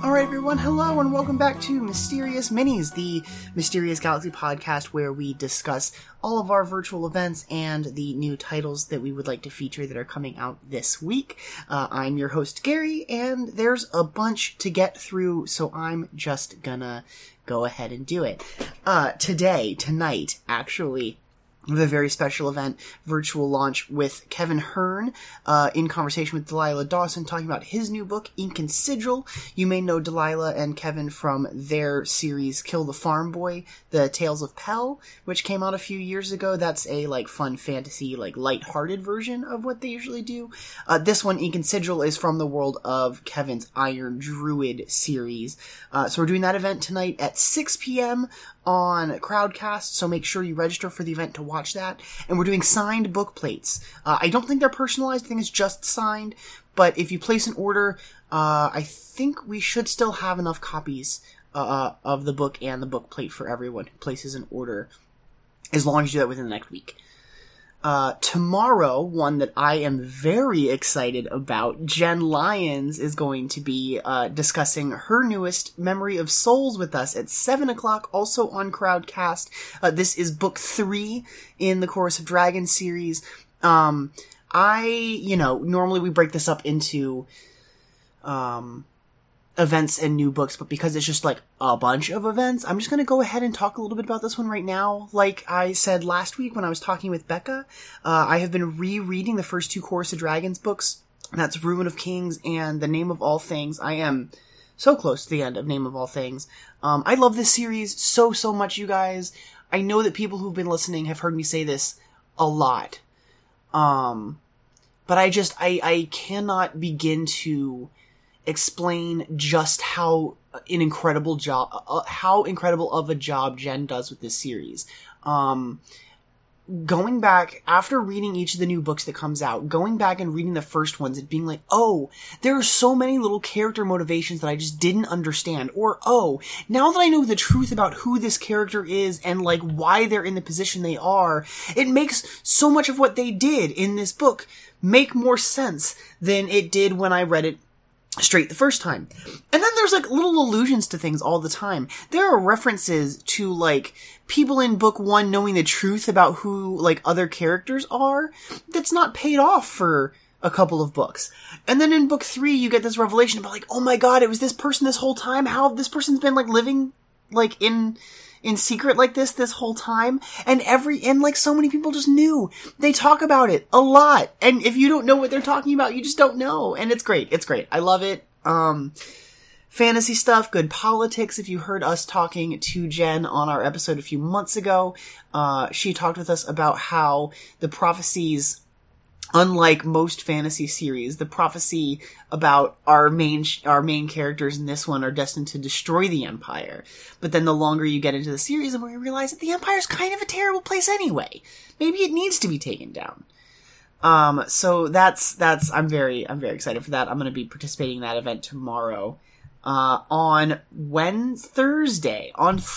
Alright everyone, hello and welcome back to Mysterious Minis, the Mysterious Galaxy podcast where we discuss all of our virtual events and the new titles that we would like to feature that are coming out this week. I'm your host Gary, and there's a bunch to get through, so I'm just gonna go ahead and do it. Tonight, actually, we have a very special event, virtual launch with Kevin Hearn, in conversation with Delilah Dawson, talking about his new book, Ink and Sigil. You may know Delilah and Kevin from their series Kill the Farm Boy, The Tales of Pell, which came out a few years ago. That's a, fun fantasy, lighthearted version of what they usually do. This one, Ink and Sigil, is from the world of Kevin's Iron Druid series. So we're doing that event tonight at 6 p.m. on Crowdcast, so make sure you register for the event to watch that. And we're doing signed book plates. I don't think they're personalized, I think it's just signed, but if you place an order, I think we should still have enough copies of the book and the book plate for everyone who places an order, as long as you do that within the next week. Tomorrow, one that I am very excited about, Jen Lyons is going to be discussing her newest, Memory of Souls, with us at 7 o'clock, also on Crowdcast. This is book 3 in the Chorus of Dragons series. Normally we break this up into events and new books, but because it's just a bunch of events, I'm just going to go ahead and talk a little bit about this one right now. Like I said last week when I was talking with Becca, I have been rereading the first 2 Chorus of Dragons books. That's Ruin of Kings and The Name of All Things. I am so close to the end of Name of All Things. I love this series so much, you guys. I know that people who've been listening have heard me say this a lot. But I cannot begin to explain just how incredible of a job Jen does with this series. Going back, after reading each of the new books that comes out, going back and reading the first ones and being like, oh, there are so many little character motivations that I just didn't understand. Or, oh, now that I know the truth about who this character is and, why they're in the position they are, it makes so much of what they did in this book make more sense than it did when I read it straight the first time. And then there's little allusions to things all the time. There are references to people in book 1 knowing the truth about who other characters are that's not paid off for a couple of books. And then in book 3 you get this revelation about oh my god, it was this person this whole time. How this person's been living in secret this whole time, and so many people just knew. They talk about it a lot, and if you don't know what they're talking about, you just don't know, and it's great. I love it. Fantasy stuff, good politics. If you heard us talking to Jen on our episode a few months ago, she talked with us about how the prophecies, unlike most fantasy series, the prophecy about our main characters in this one are destined to destroy the Empire. But then the longer you get into the series, the more you realize that the Empire's kind of a terrible place anyway. Maybe it needs to be taken down. So I'm very excited for that. I'm going to be participating in that event tomorrow. On Thursday,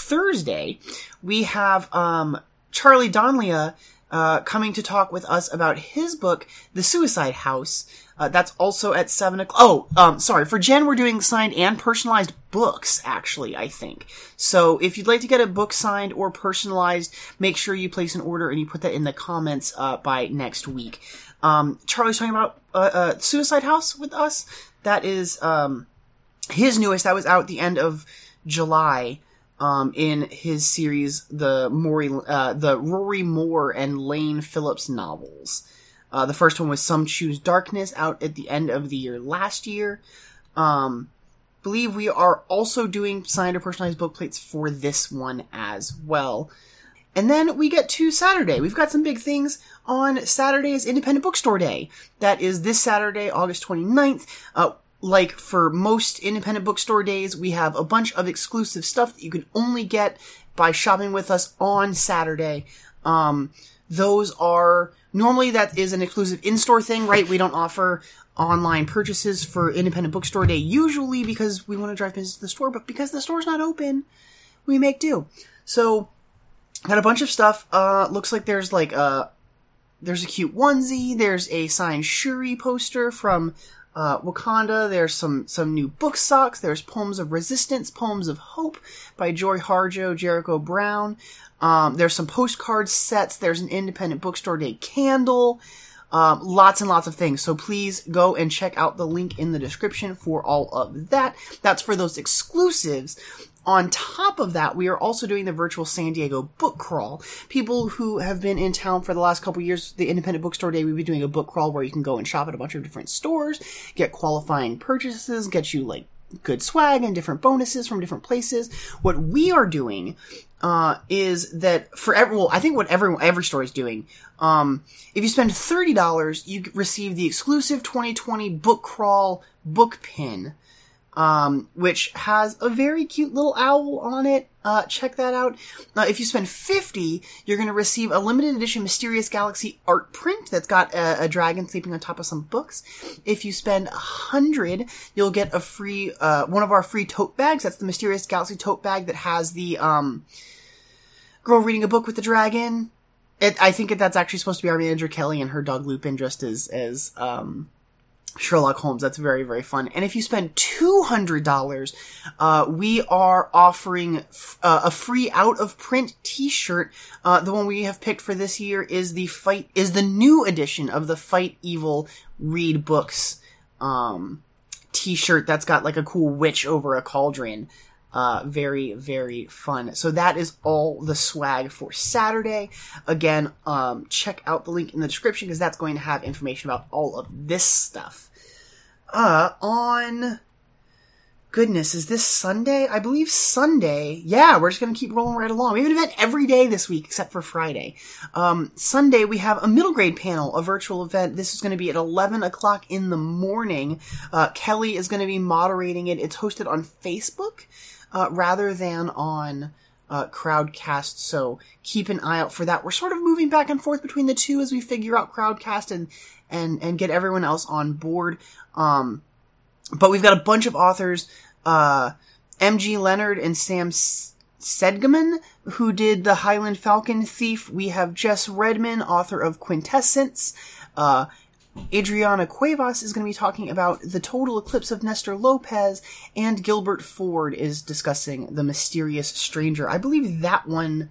we have, Charlie Donlia, coming to talk with us about his book, The Suicide House. That's also at 7 o'clock. For Jen, we're doing signed and personalized books, actually, I think. So if you'd like to get a book signed or personalized, make sure you place an order and you put that in the comments, by next week. Charlie's talking about, Suicide House with us. That is, his newest. That was out at the end of July. In his series, the Rory Moore and Lane Phillips novels. The first one was Some Choose Darkness, out at the end of the year last year. Believe we are also doing signed or personalized book plates for this one as well. And then we get to Saturday. We've got some big things. On Saturday is Independent Bookstore Day. That is this Saturday, August 29th. For most independent bookstore days, we have a bunch of exclusive stuff that you can only get by shopping with us on Saturday. Those are, normally that is an exclusive in-store thing, right? We don't offer online purchases for independent bookstore day, usually because we want to drive business to the store, but because the store's not open, we make do. So, got a bunch of stuff. Looks like there's there's a cute onesie, there's a signed Shuri poster from Wakanda. There's some new book socks. There's Poems of Resistance, Poems of Hope by Joy Harjo, Jericho Brown. There's some postcard sets. There's an independent bookstore day candle. Lots and lots of things. So please go and check out the link in the description for all of that. That's for those exclusives. On top of that, we are also doing the virtual San Diego book crawl. People who have been in town for the last couple years, the Independent Bookstore Day, we've been doing a book crawl where you can go and shop at a bunch of different stores, get qualifying purchases, get you like good swag and different bonuses from different places. What we are doing is that for I think what every store is doing, if you spend $30, you receive the exclusive 2020 book crawl book pin. Which has a very cute little owl on it. Check that out. If you spend $50, you're going to receive a limited edition Mysterious Galaxy art print that's got a dragon sleeping on top of some books. If you spend $100, you'll get a free, one of our free tote bags. That's the Mysterious Galaxy tote bag that has the, girl reading a book with the dragon. I think that's actually supposed to be our manager Kelly and her dog Lupin dressed as Sherlock Holmes. That's very, very fun. And if you spend $200, we are offering a free out-of-print t-shirt. The one we have picked for this year is the new edition of the Fight Evil Read Books t-shirt that's got like a cool witch over a cauldron. Very, very fun. So that is all the swag for Saturday. Again, check out the link in the description because that's going to have information about all of this stuff. Goodness, is this Sunday? I believe Sunday. Yeah, we're just going to keep rolling right along. We have an event every day this week except for Friday. Sunday, we have a middle grade panel, a virtual event. This is going to be at 11 o'clock in the morning. Kelly is going to be moderating it. It's hosted on Facebook, rather than on Crowdcast, so keep an eye out for that. We're sort of moving back and forth between the two as we figure out Crowdcast and get everyone else on board. But we've got a bunch of authors, M.G. Leonard and Sam Sedgman, who did The Highland Falcon Thief. We have Jess Redman, author of Quintessence. Adriana Cuevas is going to be talking about The Total Eclipse of Nestor Lopez, and Gilbert Ford is discussing The Mysterious Stranger. I believe that one's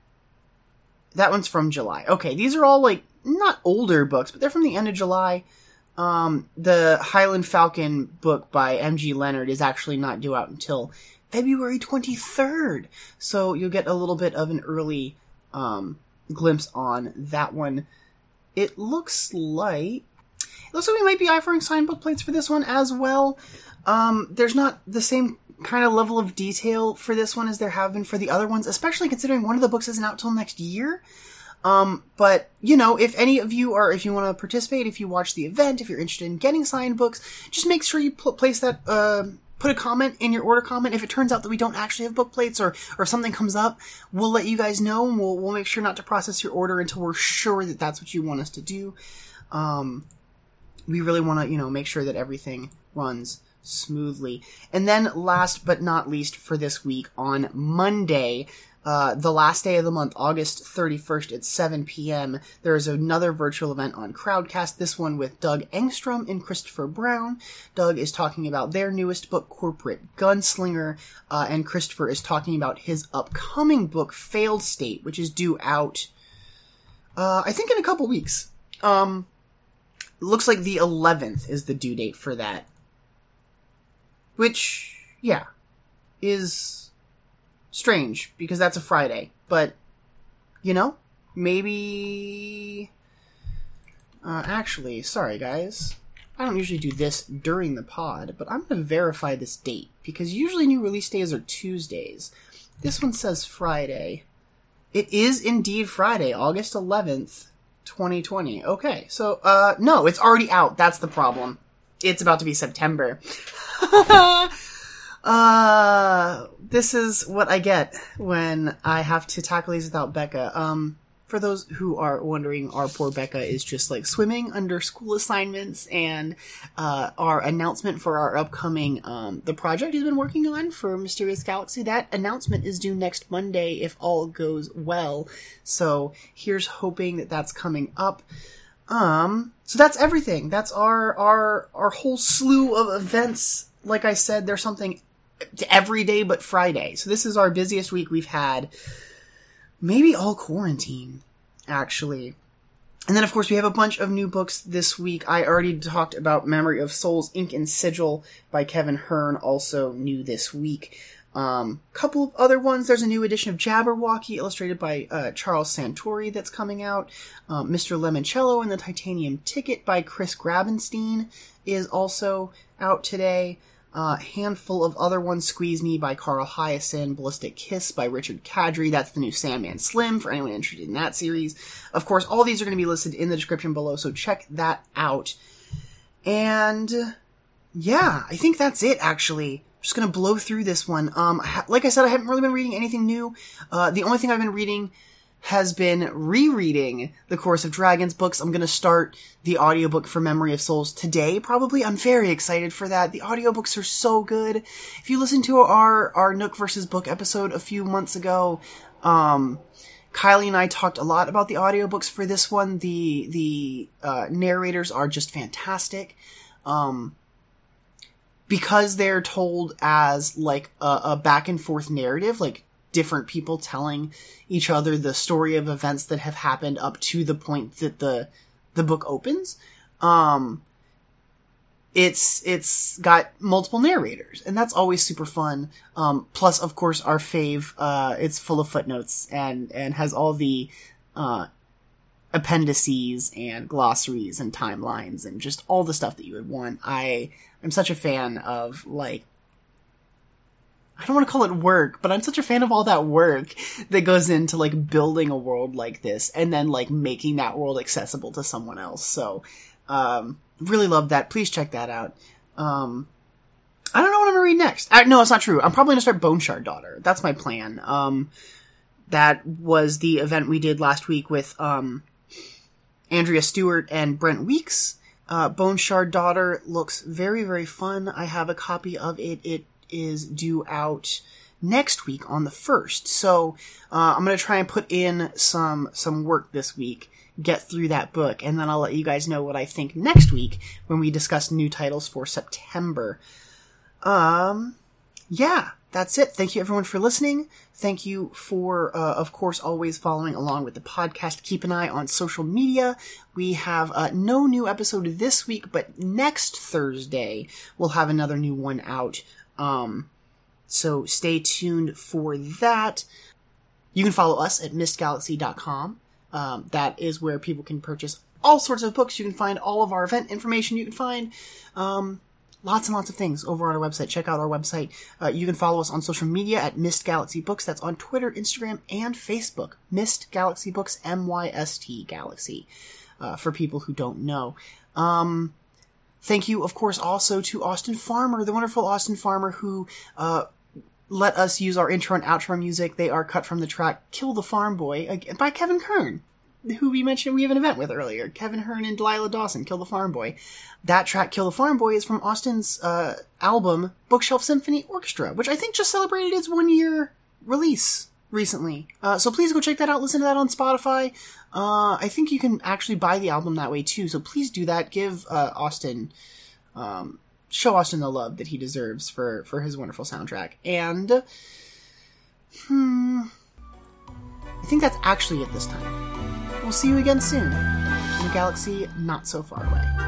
from July. Okay, these are all like not older books, but they're from the end of July. The Highland Falcon book by M.G. Leonard is actually not due out until February 23rd, so you'll get a little bit of an early glimpse on that one. It looks like we might be offering signed book plates for this one as well. There's not the same kind of level of detail for this one as there have been for the other ones, especially considering one of the books isn't out till next year. But, you know, if any of you if you want to participate, if you watch the event, if you're interested in getting signed books, just make sure you place that, put a comment in your order comment. If it turns out that we don't actually have book plates or if something comes up, we'll let you guys know, and we'll make sure not to process your order until we're sure that that's what you want us to do. We really want to, make sure that everything runs smoothly. And then last but not least for this week, on Monday, the last day of the month, August 31st at 7 p.m., there is another virtual event on Crowdcast, this one with Doug Engstrom and Christopher Brown. Doug is talking about their newest book, Corporate Gunslinger, and Christopher is talking about his upcoming book, Failed State, which is due out, I think in a couple weeks. Looks like the 11th is the due date for that. Which, yeah, is strange, because that's a Friday. But, maybe... actually, sorry guys. I don't usually do this during the pod, but I'm going to verify this date, because usually new release days are Tuesdays. This one says Friday. It is indeed Friday, August 11th, 2020. Okay, so, no, it's already out. That's the problem. It's about to be September. This is what I get when I have to tackle these without Becca. For those who are wondering, our poor Becca is just like swimming under school assignments, and our announcement for our upcoming the project he's been working on for Mysterious Galaxy, that announcement is due next Monday if all goes well. So here's hoping that that's coming up. So that's everything. That's our whole slew of events. Like I said, there's something every day but Friday. So this is our busiest week we've had. Maybe all quarantine, actually. And then, of course, we have a bunch of new books this week. I already talked about Memory of Souls, Ink and Sigil by Kevin Hearn, also new this week. Couple of other ones. There's a new edition of Jabberwocky, illustrated by Charles Santori, that's coming out. Mr. Lemoncello and the Titanium Ticket by Chris Grabenstein is also out today. Handful of other ones. Squeeze Me by Carl Hyacin, Ballistic Kiss by Richard Kadri. That's the new Sandman Slim for anyone interested in that series. Of course, all these are going to be listed in the description below, so check that out. And yeah, I think that's it, actually. I'm just going to blow through this one. Like I said, I haven't really been reading anything new. The only thing I've been reading has been rereading the Chorus of Dragons books. I'm going to start the audiobook for Memory of Souls today, probably. I'm very excited for that. The audiobooks are so good. If you listen to our Nook versus Book episode a few months ago, Kylie and I talked a lot about the audiobooks for this one. The narrators are just fantastic. Because they're told as, like, a back and forth narrative, like, different people telling each other the story of events that have happened up to the point that the book opens. It's got multiple narrators, and that's always super fun. Plus, of course, our fave, it's full of footnotes and has all the, appendices and glossaries and timelines and just all the stuff that you would want. I'm such a fan of, like, I don't want to call it work, but I'm such a fan of all that work that goes into, like, building a world like this and then, like, making that world accessible to someone else. So, really love that. Please check that out. I don't know what I'm going to read next. No, it's not true. I'm probably going to start Bone Shard Daughter. That's my plan. That was the event we did last week with, Andrea Stewart and Brent Weeks. Bone Shard Daughter looks very, very fun. I have a copy of it. It is due out next week on the 1st. So, I'm going to try and put in some work this week, get through that book, and then I'll let you guys know what I think next week when we discuss new titles for September. Yeah, that's it. Thank you everyone for listening. Thank you for, of course, always following along with the podcast. Keep an eye on social media. We have no new episode this week, but next Thursday we'll have another new one out. So stay tuned for that. You can follow us at mistgalaxy.com. That is where people can purchase all sorts of books. You can find all of our event information. You can find, lots and lots of things over on our website. Check out our website. You can follow us on social media at Mist Galaxy Books. That's on Twitter, Instagram, and Facebook. Mist Galaxy Books, MYST Galaxy, for people who don't know. Thank you, of course, also to Austin Farmer, the wonderful Austin Farmer, who let us use our intro and outro music. They are cut from the track Kill the Farm Boy by Kevin Hearn, who we mentioned we have an event with earlier. Kevin Hearn and Delilah Dawson, Kill the Farm Boy. That track, Kill the Farm Boy, is from Austin's album, Bookshelf Symphony Orchestra, which I think just celebrated its 1-year release recently. So please go check that out. Listen to that on Spotify. I think you can actually buy the album that way too, so please do that. Give Austin, show Austin the love that he deserves for his wonderful soundtrack. And, I think that's actually it this time. We'll see you again soon, in a galaxy not so far away.